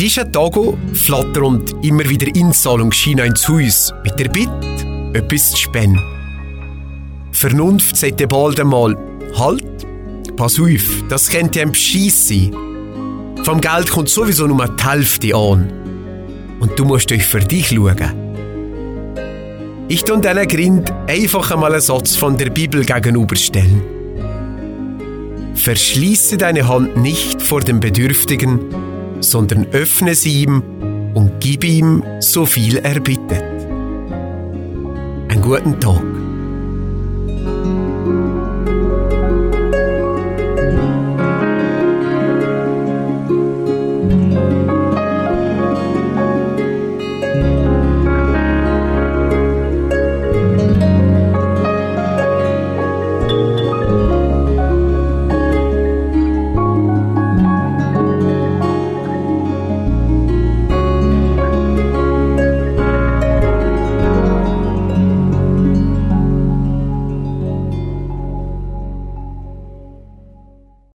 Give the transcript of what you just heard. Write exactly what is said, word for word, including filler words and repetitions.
dieser Tage flattert immer wieder Inzahlungsscheine ins Haus mit der Bitte, etwas zu spenden. Vernunft sagt bald einmal, halt, pass auf, das könnte ein Beschiss sein. Vom Geld kommt sowieso nur die Hälfte an. Und du musst euch für dich schauen. Ich tue diesen Grind einfach einmal einen Satz von der Bibel gegenüberstellen. Verschließe deine Hand nicht vor dem Bedürftigen, sondern öffne sie ihm und gib ihm, so viel er bittet. Einen guten Tag.